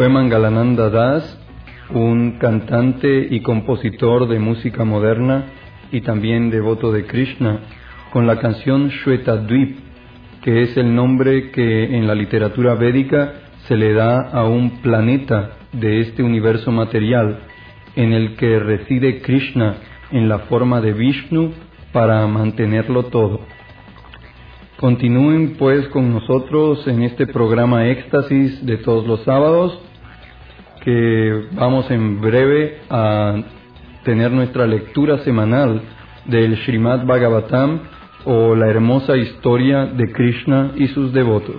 fue Mangalananda Das, un cantante y compositor de música moderna y también devoto de Krishna, con la canción Shwetadvip, que es el nombre que en la literatura védica se le da a un planeta de este universo material, en el que reside Krishna en la forma de Vishnu para mantenerlo todo. Continúen pues con nosotros en este programa Éxtasis de todos los sábados, que vamos en breve a tener nuestra lectura semanal del Srimad Bhagavatam, o la hermosa historia de Krishna y sus devotos.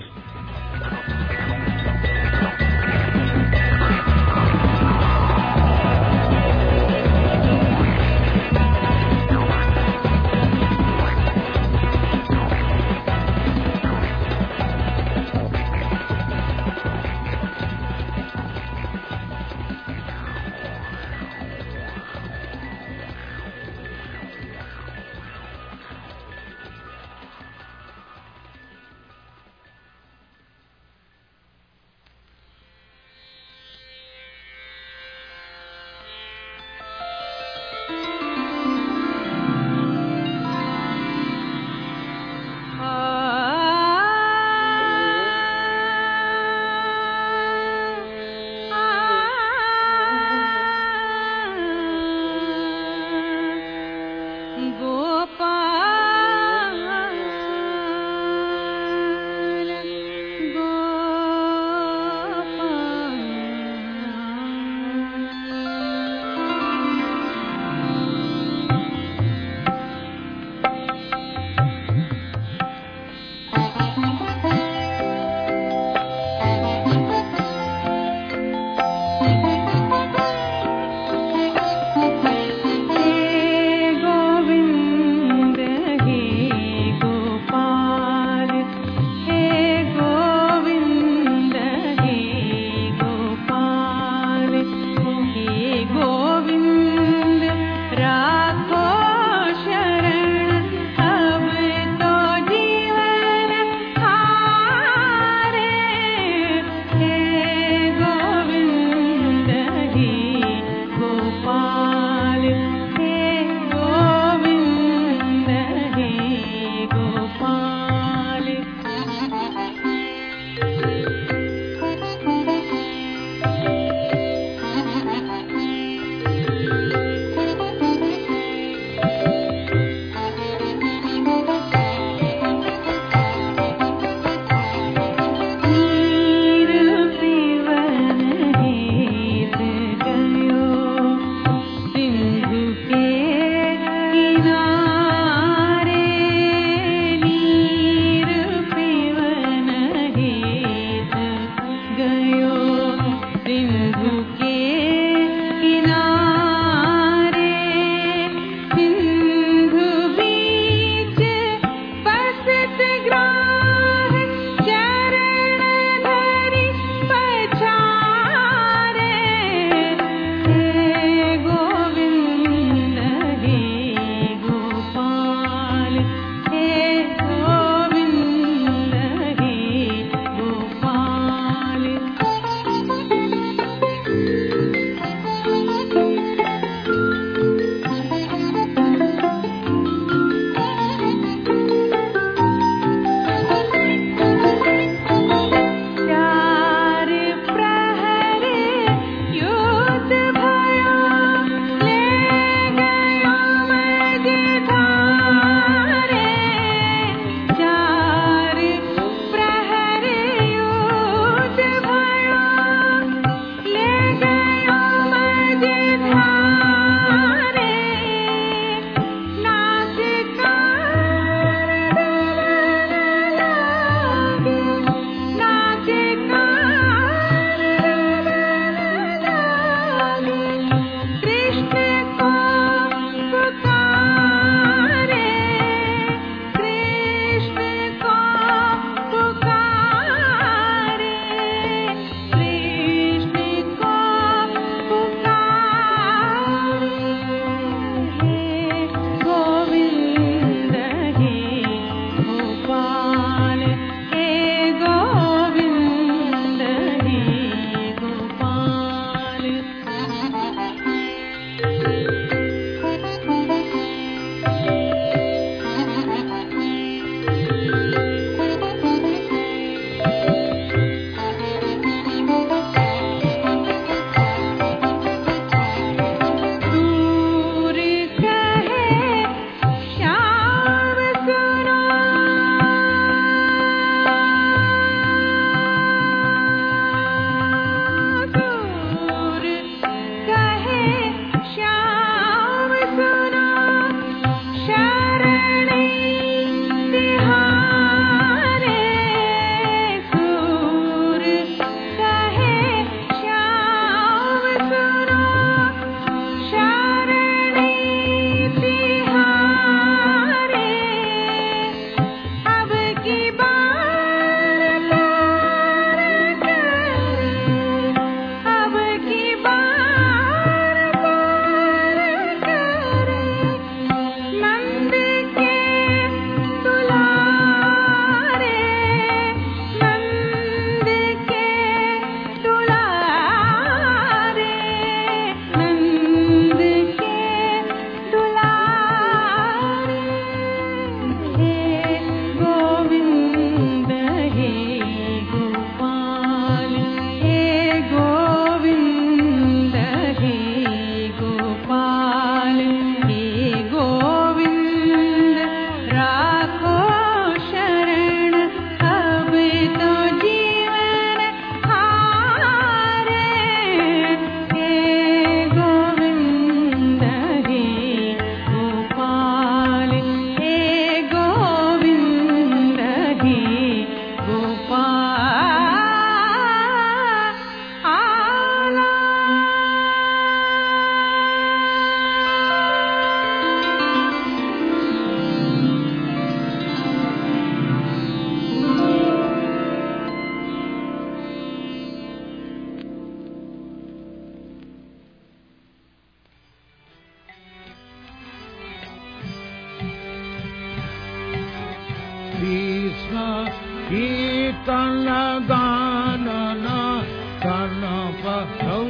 Krishna Kirtana Ganana Karnapatau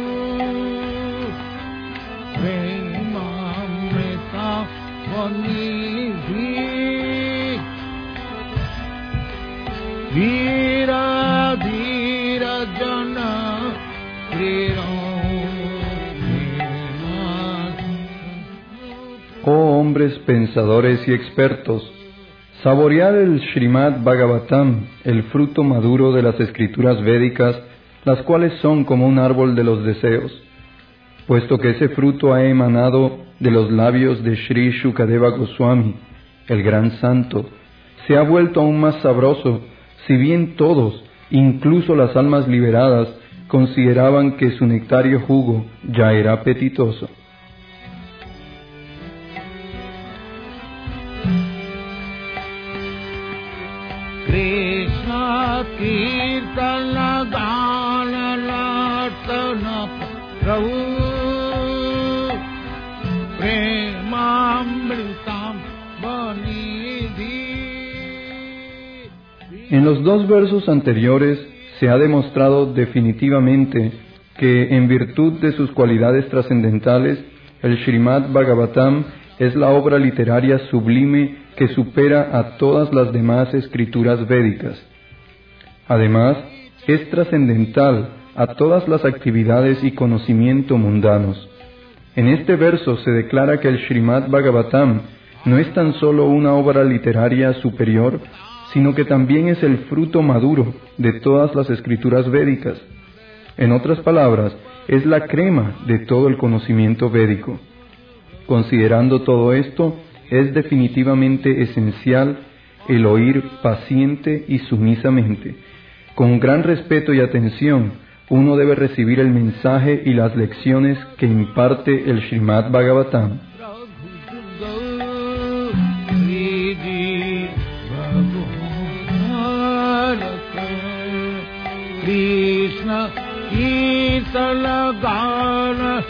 Premamrita Vanidhi Veera Dhira Jana Oh hombres pensadores y expertos, saboread el Srimad Bhagavatam, el fruto maduro de las escrituras védicas, las cuales son como un árbol de los deseos. Puesto que ese fruto ha emanado de los labios de Sri Shukadeva Goswami, el gran santo, se ha vuelto aún más sabroso, si bien todos, incluso las almas liberadas, consideraban que su nectario jugo ya era apetitoso. Krishna Kirtana Gana Lartana Prabhu Premamritam Vanidhi. En los dos versos anteriores se ha demostrado definitivamente que, en virtud de sus cualidades trascendentales, el Srimad Bhagavatam es la obra literaria sublime que supera a todas las demás escrituras védicas. Además, es trascendental a todas las actividades y conocimiento mundanos. En este verso se declara que el Srimad Bhagavatam no es tan solo una obra literaria superior, sino que también es el fruto maduro de todas las escrituras védicas. En otras palabras, es la crema de todo el conocimiento védico. Considerando todo esto, es definitivamente esencial el oír paciente y sumisamente. Con gran respeto y atención, uno debe recibir el mensaje y las lecciones que imparte el Srimad Bhagavatam. Krishna Kirtana Gana.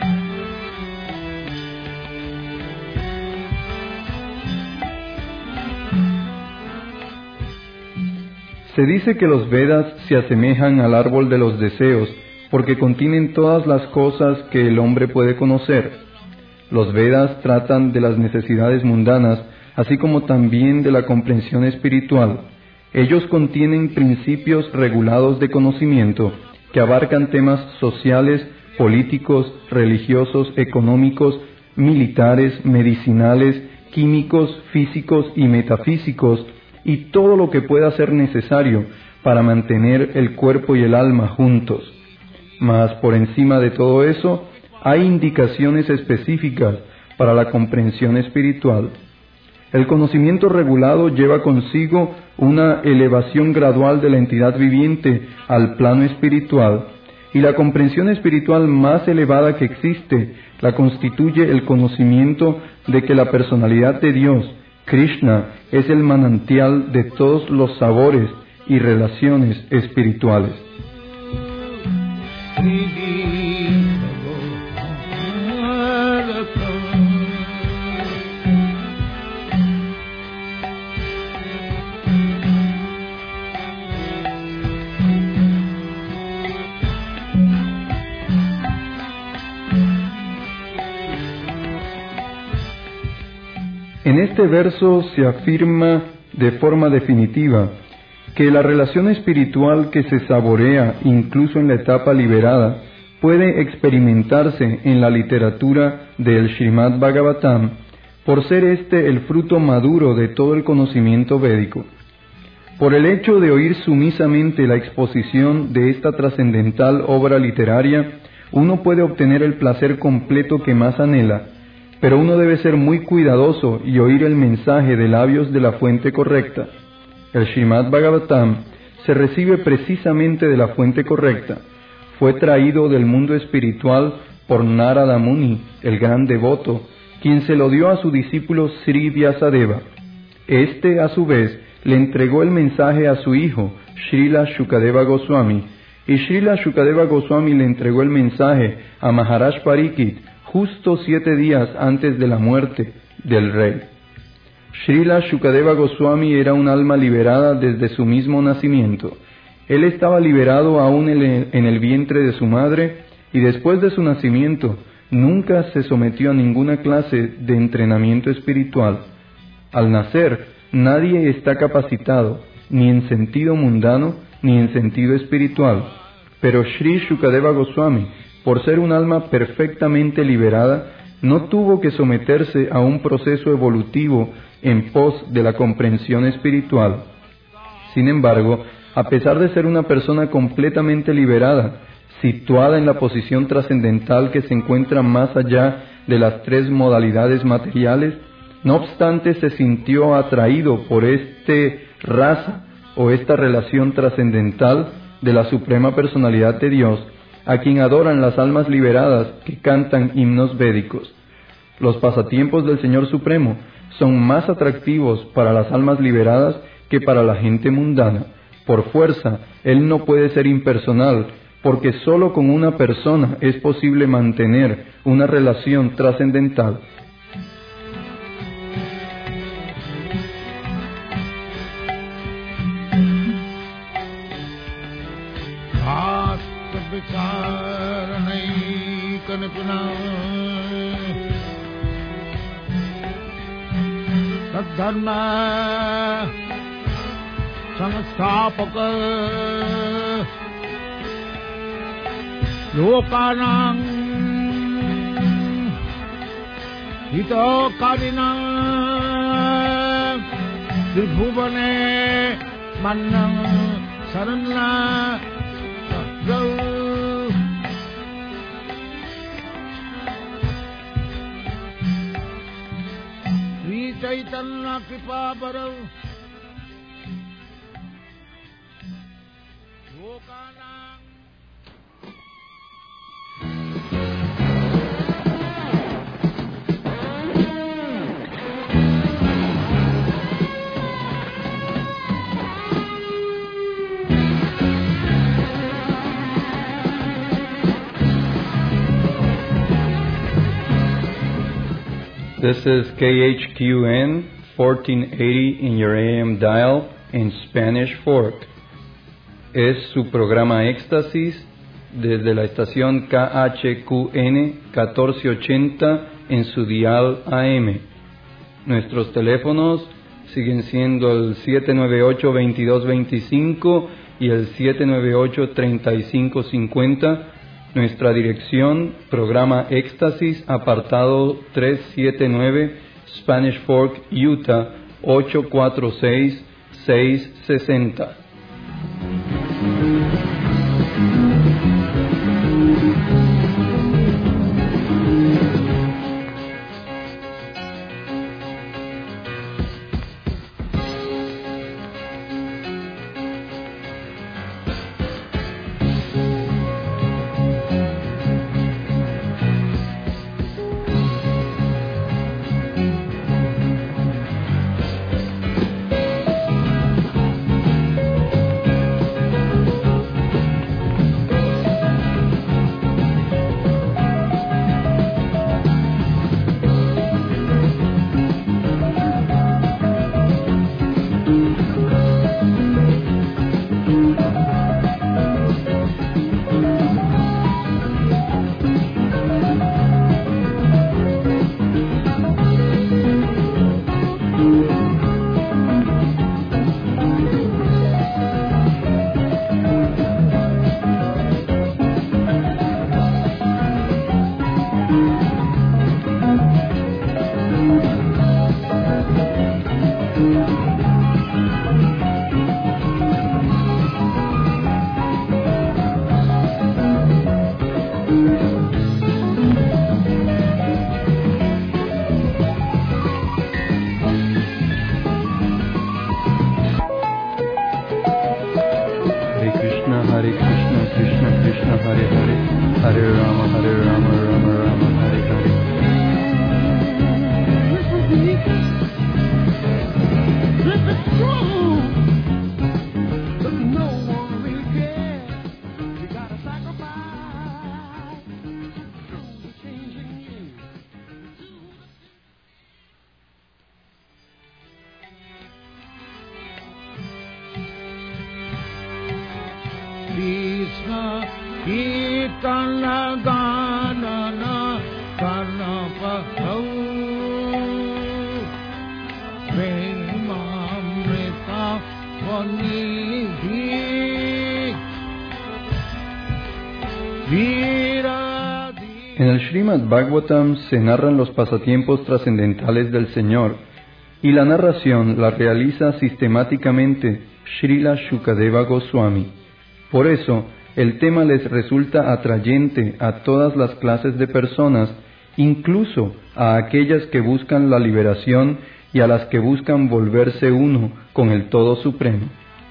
Se dice que los Vedas se asemejan al árbol de los deseos porque contienen todas las cosas que el hombre puede conocer. Los Vedas tratan de las necesidades mundanas, así como también de la comprensión espiritual. Ellos contienen principios regulados de conocimiento que abarcan temas sociales, políticos, religiosos, económicos, militares, medicinales, químicos, físicos y metafísicos, y todo lo que pueda ser necesario para mantener el cuerpo y el alma juntos. Mas por encima de todo eso, hay indicaciones específicas para la comprensión espiritual. El conocimiento regulado lleva consigo una elevación gradual de la entidad viviente al plano espiritual, y la comprensión espiritual más elevada que existe la constituye el conocimiento de que la personalidad de Dios, Krishna, es el manantial de todos los sabores y relaciones espirituales. En este verso se afirma de forma definitiva que la relación espiritual que se saborea incluso en la etapa liberada puede experimentarse en la literatura del Srimad Bhagavatam por ser este el fruto maduro de todo el conocimiento védico. Por el hecho de oír sumisamente la exposición de esta trascendental obra literaria, uno puede obtener el placer completo que más anhela, pero uno debe ser muy cuidadoso y oír el mensaje de labios de la fuente correcta. El Srimad Bhagavatam se recibe precisamente de la fuente correcta. Fue traído del mundo espiritual por Narada Muni, el gran devoto, quien se lo dio a su discípulo Sri Vyasadeva. Este, a su vez, le entregó el mensaje a su hijo, Srila Shukadeva Goswami, y Srila Shukadeva Goswami le entregó el mensaje a Maharaj Pariksit justo 7 días antes de la muerte del rey. Srila Shukadeva Goswami era un alma liberada desde su mismo nacimiento. Él estaba liberado aún en el vientre de su madre y después de su nacimiento nunca se sometió a ninguna clase de entrenamiento espiritual. Al nacer, nadie está capacitado, ni en sentido mundano, ni en sentido espiritual. Pero Sri Shukadeva Goswami, por ser un alma perfectamente liberada, no tuvo que someterse a un proceso evolutivo en pos de la comprensión espiritual. Sin embargo, a pesar de ser una persona completamente liberada, situada en la posición trascendental que se encuentra más allá de las tres modalidades materiales, no obstante se sintió atraído por este rasa o esta relación trascendental de la Suprema Personalidad de Dios, a quien adoran las almas liberadas que cantan himnos védicos. Los pasatiempos del Señor Supremo son más atractivos para las almas liberadas que para la gente mundana. Por fuerza, Él no puede ser impersonal, porque sólo con una persona es posible mantener una relación trascendental. Dharma Samastapaka Lokanang Hitokarinang Tribhuvane Mannang Saranla Chaitanya Kripa Barav Lokanang. This is KHQN 1480 in your AM dial in Spanish Fork. Es su programa Éxtasis desde la estación KHQN 1480 en su dial AM. Nuestros teléfonos siguen siendo el 798-2225 y el 798-3550. Nuestra dirección, programa Éxtasis, apartado 379, Spanish Fork, Utah, 846-660. Hare Krishna, Krishna Krishna, Hare Hare, Hare Rama, Rama Rama, Hare Hare. Ganana Kanapahau Premamrita Vanidhi En el Srimad Bhagavatam se narran los pasatiempos trascendentales del Señor, y la narración la realiza sistemáticamente Srila Shukadeva Goswami. Por eso, el tema les resulta atrayente a todas las clases de personas, incluso a aquellas que buscan la liberación y a las que buscan volverse uno con el Todo Supremo.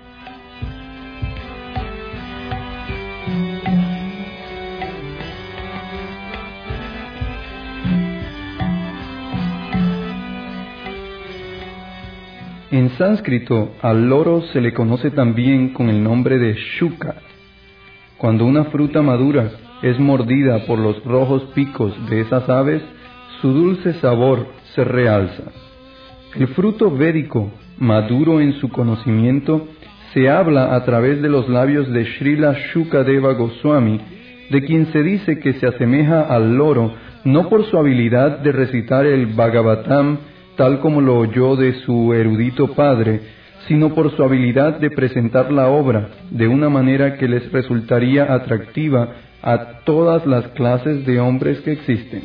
En sánscrito, al loro se le conoce también con el nombre de shuka. Cuando una fruta madura es mordida por los rojos picos de esas aves, su dulce sabor se realza. El fruto védico, maduro en su conocimiento, se habla a través de los labios de Srila Shukadeva Goswami, de quien se dice que se asemeja al loro no por su habilidad de recitar el Bhagavatam tal como lo oyó de su erudito padre, sino por su habilidad de presentar la obra de una manera que les resultaría atractiva a todas las clases de hombres que existen.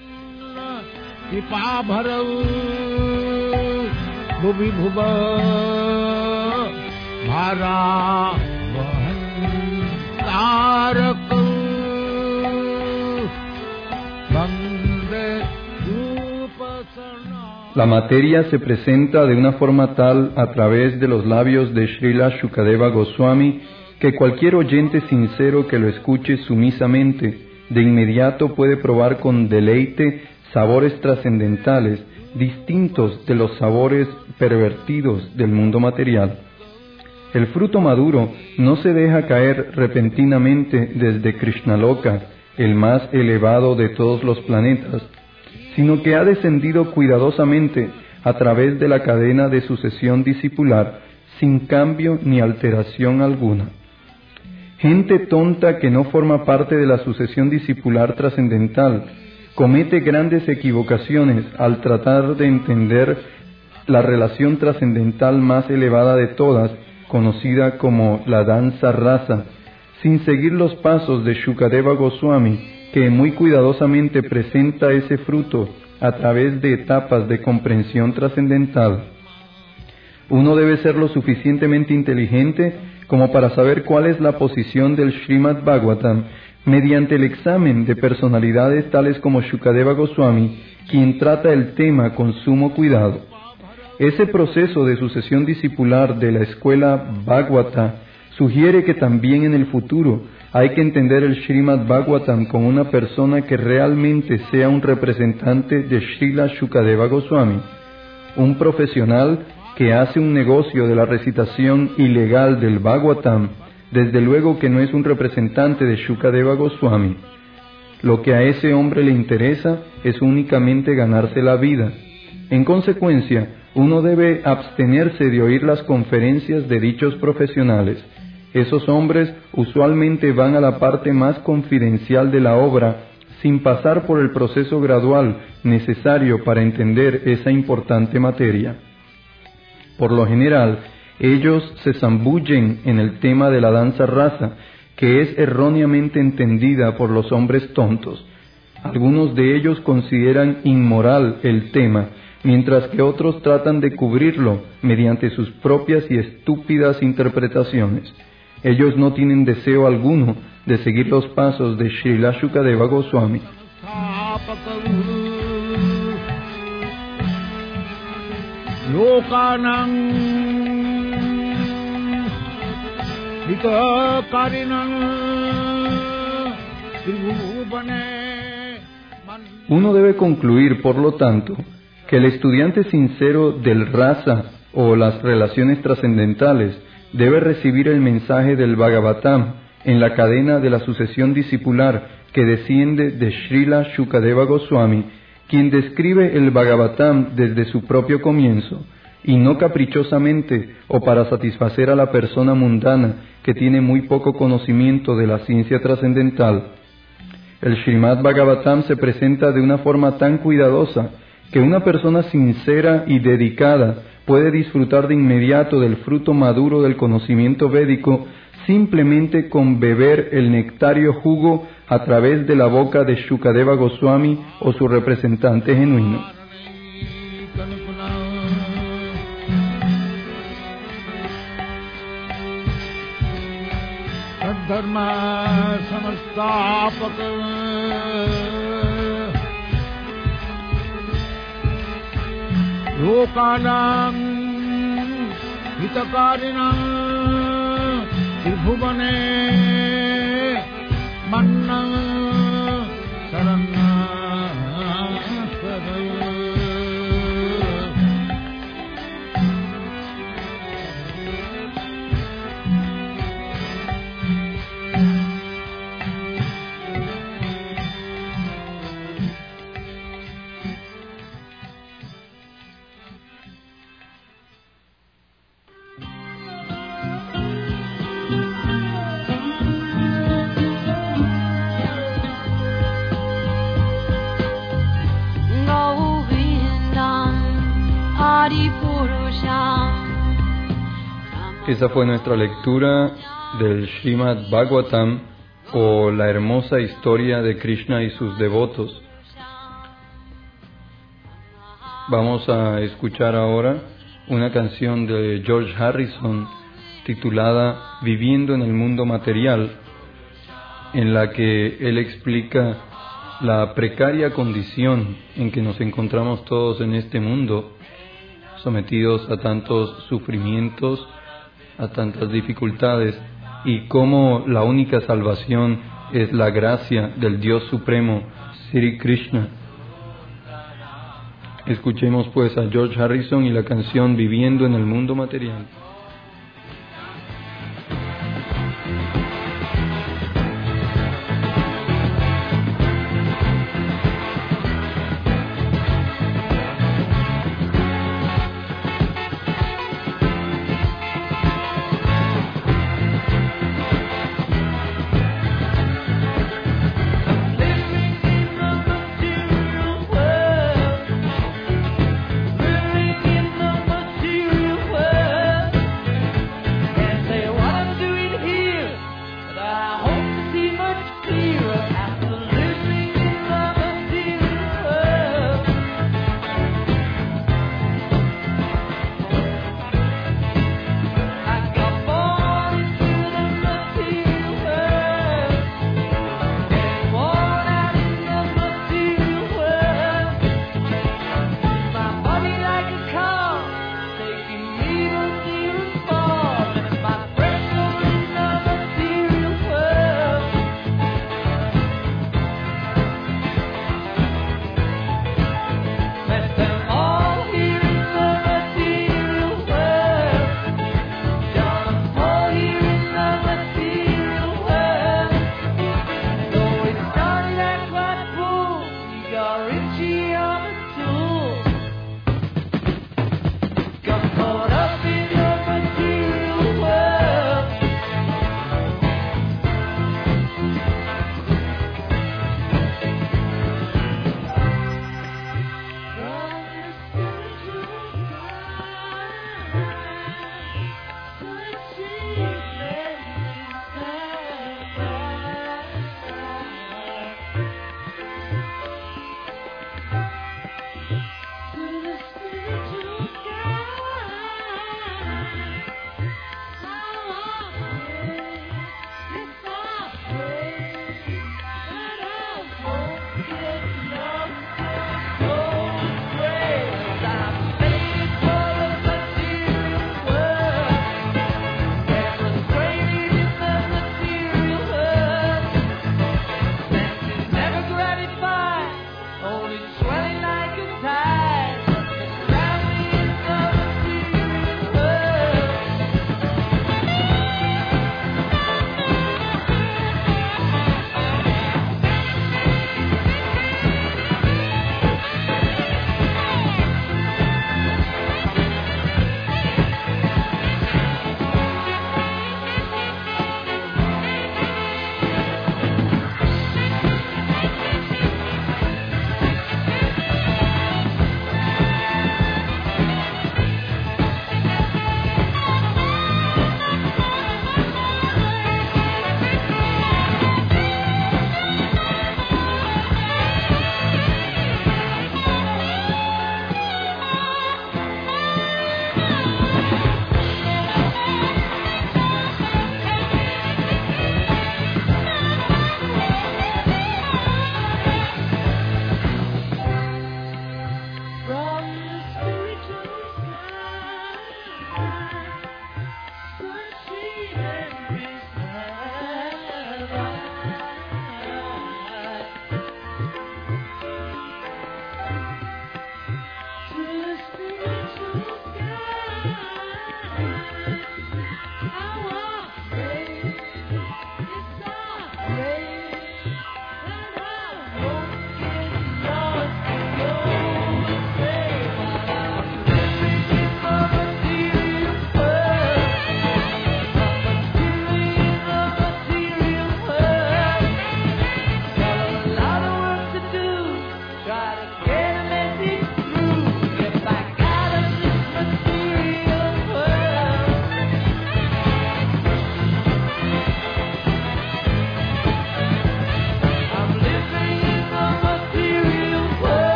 La materia se presenta de una forma tal a través de los labios de Srila Shukadeva Goswami que cualquier oyente sincero que lo escuche sumisamente de inmediato puede probar con deleite sabores trascendentales distintos de los sabores pervertidos del mundo material. El fruto maduro no se deja caer repentinamente desde Krishnaloka, el más elevado de todos los planetas, sino que ha descendido cuidadosamente a través de la cadena de sucesión discipular, sin cambio ni alteración alguna. Gente tonta que no forma parte de la sucesión discipular trascendental comete grandes equivocaciones al tratar de entender la relación trascendental más elevada de todas, conocida como la danza rasa, sin seguir los pasos de Shukadeva Goswami, que muy cuidadosamente presenta ese fruto a través de etapas de comprensión trascendental. Uno debe ser lo suficientemente inteligente como para saber cuál es la posición del Srimad Bhagavatam mediante el examen de personalidades tales como Shukadeva Goswami, quien trata el tema con sumo cuidado. Ese proceso de sucesión discipular de la escuela Bhagavata sugiere que también en el futuro hay que entender el Srimad Bhagavatam con una persona que realmente sea un representante de Srila Shukadeva Goswami, un profesional que hace un negocio de la recitación ilegal del Bhagavatam, desde luego que no es un representante de Shukadeva Goswami. Lo que a ese hombre le interesa es únicamente ganarse la vida. En consecuencia, uno debe abstenerse de oír las conferencias de dichos profesionales. Esos hombres usualmente van a la parte más confidencial de la obra sin pasar por el proceso gradual necesario para entender esa importante materia. Por lo general, ellos se zambullen en el tema de la danza rasa, que es erróneamente entendida por los hombres tontos. Algunos de ellos consideran inmoral el tema, mientras que otros tratan de cubrirlo mediante sus propias y estúpidas interpretaciones. Ellos no tienen deseo alguno de seguir los pasos de Srila Shukadeva Goswami. Uno debe concluir, por lo tanto, que el estudiante sincero del rasa o las relaciones trascendentales debe recibir el mensaje del Bhagavatam en la cadena de la sucesión discipular que desciende de Srila Shukadeva Goswami, quien describe el Bhagavatam desde su propio comienzo, y no caprichosamente o para satisfacer a la persona mundana que tiene muy poco conocimiento de la ciencia trascendental, El Srimad Bhagavatam se presenta de una forma tan cuidadosa que una persona sincera y dedicada puede disfrutar de inmediato del fruto maduro del conocimiento védico simplemente con beber el nectario jugo a través de la boca de Shukadeva Goswami o su representante genuino. Dharma samastapaka lokanam hitakarinam tribhuvane manna sarana Esa fue nuestra lectura del Srimad Bhagavatam, o la hermosa historia de Krishna y sus devotos. Vamos a escuchar ahora una canción de George Harrison titulada Viviendo en el mundo material, en la que él explica la precaria condición en que nos encontramos todos en este mundo, sometidos a tantos sufrimientos, a tantas dificultades, y cómo la única salvación es la gracia del Dios Supremo, Sri Krishna. Escuchemos pues a George Harrison y la canción Viviendo en el mundo material. Living in the material world.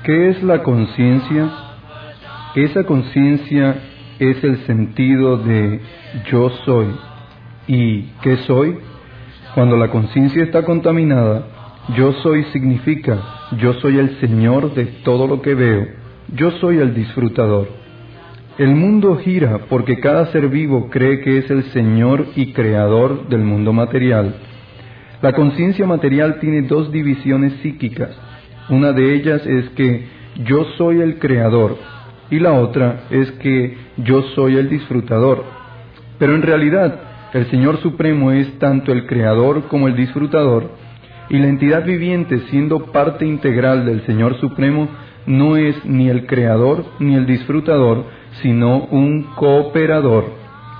¿Qué es la conciencia? Esa conciencia es el sentido de yo soy. ¿Y qué soy? Cuando la conciencia está contaminada, yo soy significa yo soy el Señor de todo lo que veo, yo soy el disfrutador. El mundo gira porque cada ser vivo cree que es el Señor y creador del mundo material. La conciencia material tiene dos divisiones psíquicas. Una de ellas es que yo soy el creador y la otra es que yo soy el disfrutador. Pero en realidad, el Señor Supremo es tanto el creador como el disfrutador, y la entidad viviente, siendo parte integral del Señor Supremo, no es ni el creador ni el disfrutador, sino un cooperador.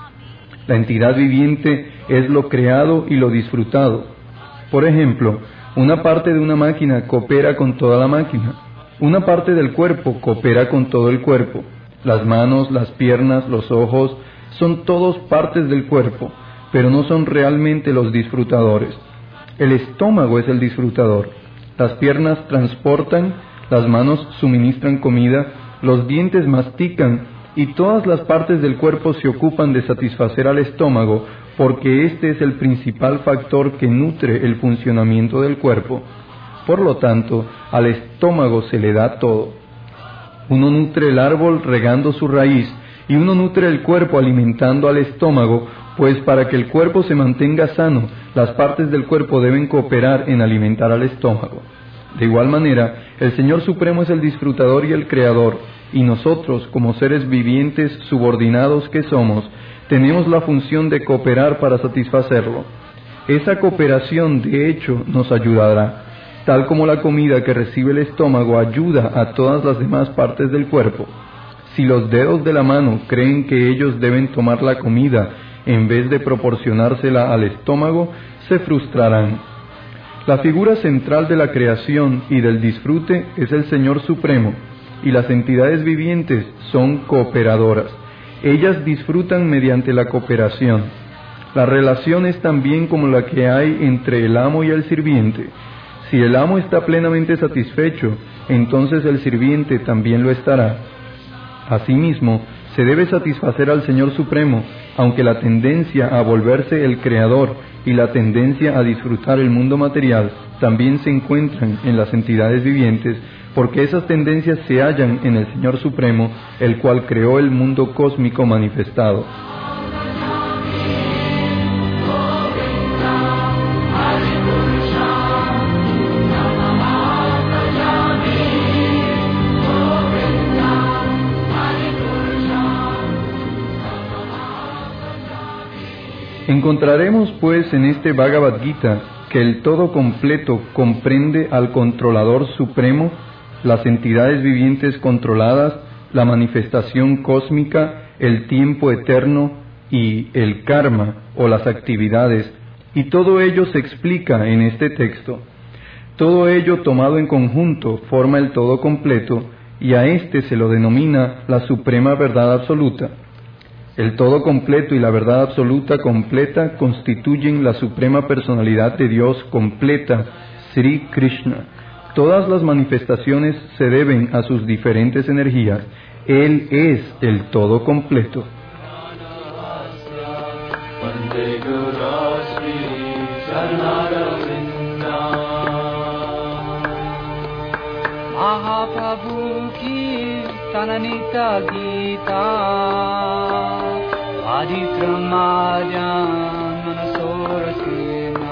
La entidad viviente es lo creado y lo disfrutado. Por ejemplo, una parte de una máquina coopera con toda la máquina. Una parte del cuerpo coopera con todo el cuerpo. Las manos, las piernas, los ojos, son todos partes del cuerpo, pero no son realmente los disfrutadores. El estómago es el disfrutador. Las piernas transportan, las manos suministran comida, los dientes mastican y todas las partes del cuerpo se ocupan de satisfacer al estómago porque este es el principal factor que nutre el funcionamiento del cuerpo. Por lo tanto, al estómago se le da todo. Uno nutre el árbol regando su raíz y uno nutre el cuerpo alimentando al estómago, pues para que el cuerpo se mantenga sano, las partes del cuerpo deben cooperar en alimentar al estómago. De igual manera, el Señor Supremo es el disfrutador y el creador, y nosotros, como seres vivientes subordinados que somos, tenemos la función de cooperar para satisfacerlo. Esa cooperación, de hecho, nos ayudará, tal como la comida que recibe el estómago ayuda a todas las demás partes del cuerpo. Si los dedos de la mano creen que ellos deben tomar la comida en vez de proporcionársela al estómago, se frustrarán. La figura central de la creación y del disfrute es el Señor Supremo, y las entidades vivientes son cooperadoras. Ellas disfrutan mediante la cooperación. La relación es también como la que hay entre el amo y el sirviente. Si el amo está plenamente satisfecho, entonces el sirviente también lo estará. Asimismo, se debe satisfacer al Señor Supremo, aunque la tendencia a volverse el creador y la tendencia a disfrutar el mundo material también se encuentran en las entidades vivientes, porque esas tendencias se hallan en el Señor Supremo, el cual creó el mundo cósmico manifestado. Encontraremos pues en este Bhagavad Gita que el todo completo comprende al controlador supremo, las entidades vivientes controladas, la manifestación cósmica, el tiempo eterno y el karma o las actividades, y todo ello se explica en este texto. Todo ello tomado en conjunto forma el todo completo y a este se lo denomina la suprema verdad absoluta. El todo completo y la verdad absoluta completa constituyen la suprema personalidad de Dios completa, Sri Krishna. Todas las manifestaciones se deben a sus diferentes energías. Él es el todo completo. Mahaprabhu ki tananita gita aditramadyan manasorasena.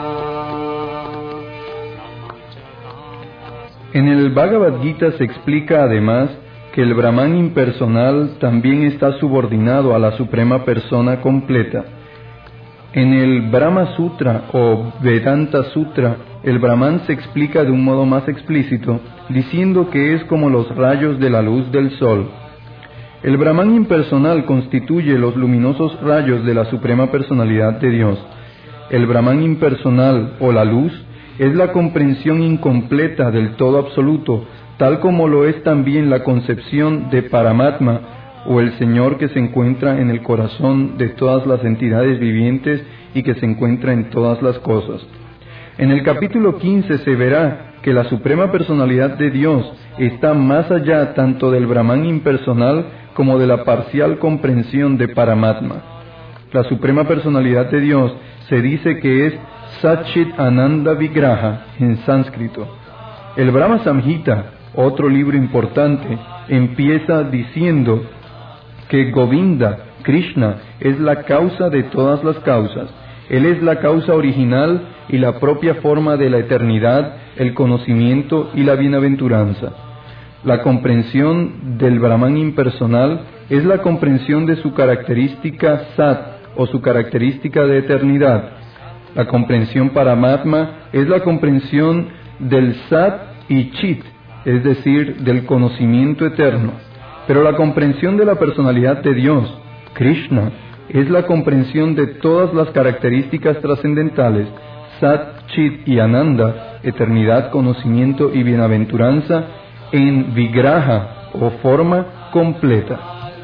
En el Bhagavad Gita se explica además que el Brahman impersonal también está subordinado a la Suprema Persona completa. En el Brahma Sutra o Vedanta Sutra, el Brahman se explica de un modo más explícito, diciendo que es como los rayos de la luz del sol. El Brahman impersonal constituye los luminosos rayos de la Suprema Personalidad de Dios. El Brahman impersonal o la luz es la comprensión incompleta del todo absoluto, tal como lo es también la concepción de Paramatma o el Señor que se encuentra en el corazón de todas las entidades vivientes y que se encuentra en todas las cosas. En el capítulo 15 se verá que la Suprema Personalidad de Dios está más allá tanto del Brahman impersonal como de la parcial comprensión de Paramatma. La Suprema Personalidad de Dios se dice que es Satchit Ananda Vigraha en sánscrito. El Brahma Samhita, otro libro importante, empieza diciendo que Govinda, Krishna, es la causa de todas las causas. Él es la causa original y la propia forma de la eternidad, el conocimiento y la bienaventuranza. La comprensión del Brahman impersonal es la comprensión de su característica Sat o su característica de eternidad. La comprensión Paramatma es la comprensión del Sat y Chit, es decir, del conocimiento eterno. Pero la comprensión de la personalidad de Dios, Krishna, es la comprensión de todas las características trascendentales, Sat, Chit y Ananda, eternidad, conocimiento y bienaventuranza, en Vigraha o forma completa.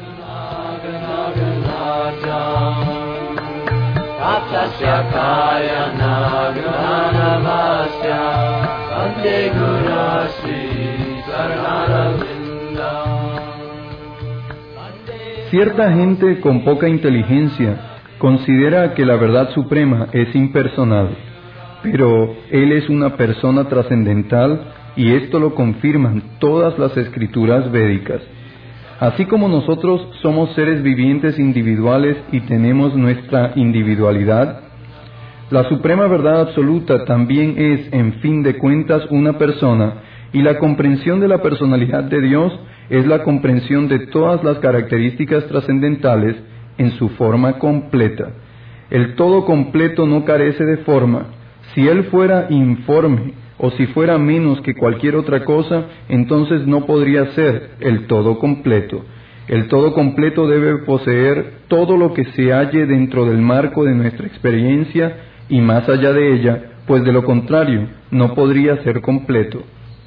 Cierta gente con poca inteligencia considera que la verdad suprema es impersonal, pero Él es una persona trascendental y esto lo confirman todas las escrituras védicas. Así como nosotros somos seres vivientes individuales y tenemos nuestra individualidad, la suprema verdad absoluta también es, en fin de cuentas, una persona, y la comprensión de la personalidad de Dios es la comprensión de todas las características trascendentales en su forma completa. El todo completo no carece de forma. Si Él fuera informe o si fuera menos que cualquier otra cosa, entonces no podría ser el todo completo. El todo completo debe poseer todo lo que se halle dentro del marco de nuestra experiencia y más allá de ella, pues de lo contrario no podría ser completo.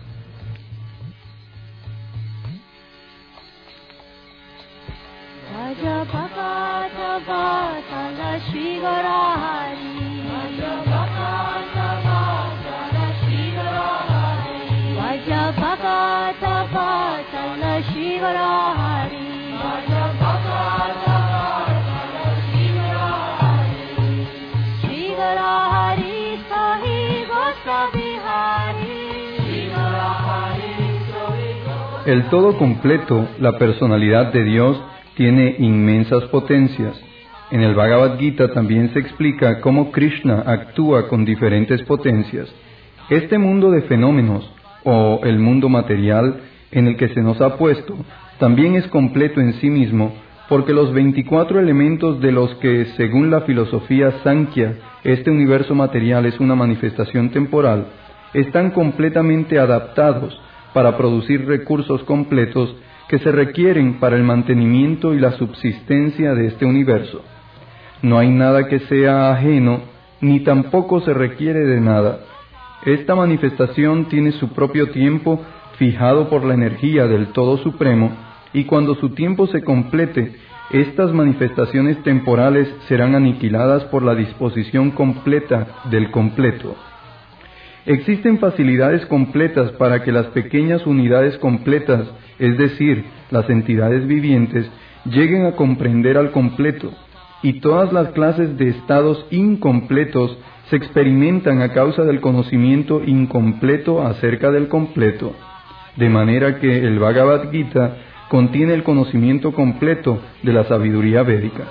El todo completo, la personalidad de Dios, tiene inmensas potencias. En el Bhagavad Gita también se explica cómo Krishna actúa con diferentes potencias. Este mundo de fenómenos, o el mundo material en el que se nos ha puesto, también es completo en sí mismo, porque los 24 elementos de los que, según la filosofía Sankhya, este universo material es una manifestación temporal, están completamente adaptados para producir recursos completos que se requieren para el mantenimiento y la subsistencia de este universo. No hay nada que sea ajeno, ni tampoco se requiere de nada. Esta manifestación tiene su propio tiempo fijado por la energía del Todo Supremo, y cuando su tiempo se complete, estas manifestaciones temporales serán aniquiladas por la disposición completa del completo. Existen facilidades completas para que las pequeñas unidades completas, es decir, las entidades vivientes, lleguen a comprender al completo, y todas las clases de estados incompletos se experimentan a causa del conocimiento incompleto acerca del completo, de manera que el Bhagavad Gita contiene el conocimiento completo de la sabiduría védica.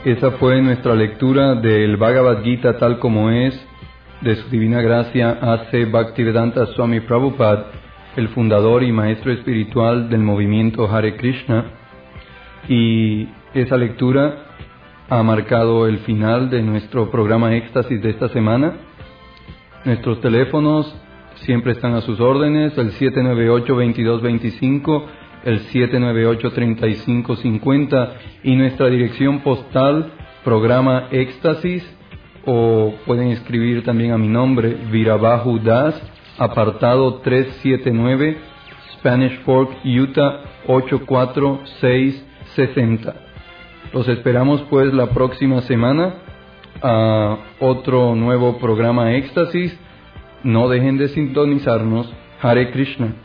Esa fue nuestra lectura del Bhagavad Gita tal como es, de su divina gracia A.C. Bhaktivedanta Swami Prabhupada, el fundador y maestro espiritual del movimiento Hare Krishna. Y esa lectura ha marcado el final de nuestro programa Éxtasis de esta semana. Nuestros teléfonos siempre están a sus órdenes, el 798-2225, el 798-3550 y nuestra dirección postal, programa Éxtasis, o pueden escribir también a mi nombre, Virabahu Das, apartado 379, Spanish Fork, Utah 84660. Los esperamos pues la próxima semana a otro nuevo programa Éxtasis. No dejen de sintonizarnos. Hare Krishna.